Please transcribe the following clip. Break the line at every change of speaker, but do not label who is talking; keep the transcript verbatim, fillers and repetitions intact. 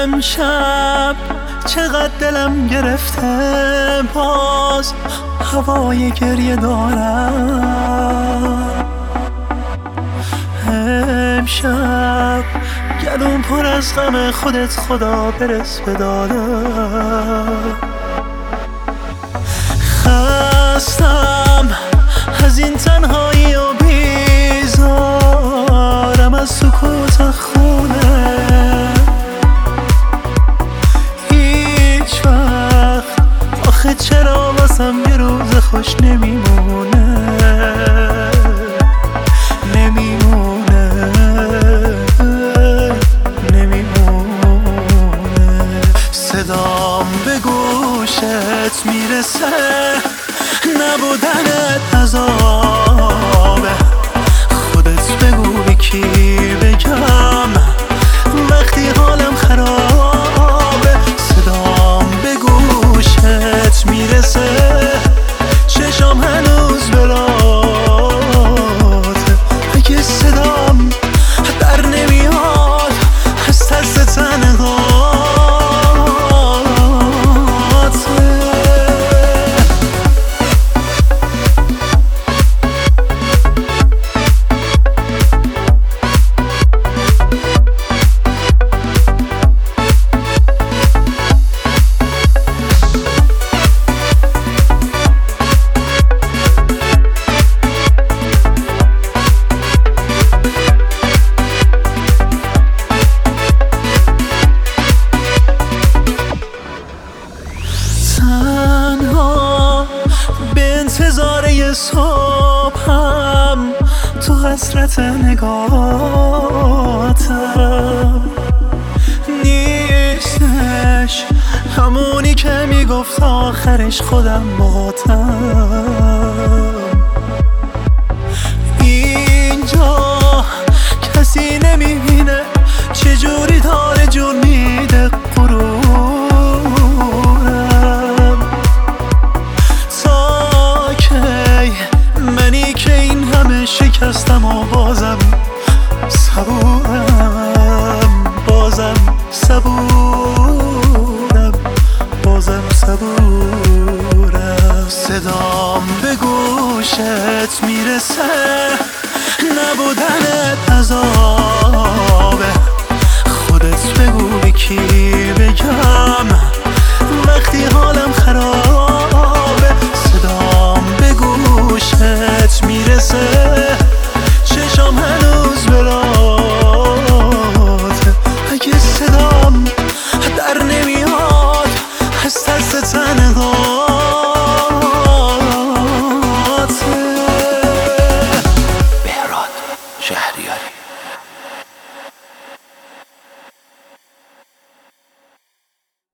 امشب چقدر دلم گرفته، باز هوای گریه دارم. امشب گلوم پر از غم، خودت خدا برس به دادم. خستم از این تنهایی و بیزارم از سکوت خونه. هیچ وقت آخه چرا واسم یه روز خوش نمیمونه، نمیمونه، نمیمونه. صدام به گوشت میرسه، نبودنت عذابه. خودت بگو به کی بگم وقتی حالم خرابه. صدام به گوشت میرسه، چشام هنوز براته. اگه صدام در نمیاد از ترس تنهاته. تنها به انتظار صبحم تو حسرت نگاهتم. نیستش همونی که میگفت آخرش خودم باتم. اینجا کسی نمیبینه چجوری داره جون میده غرورم. تا کی منی که این همه شکستم و بازم صبورم.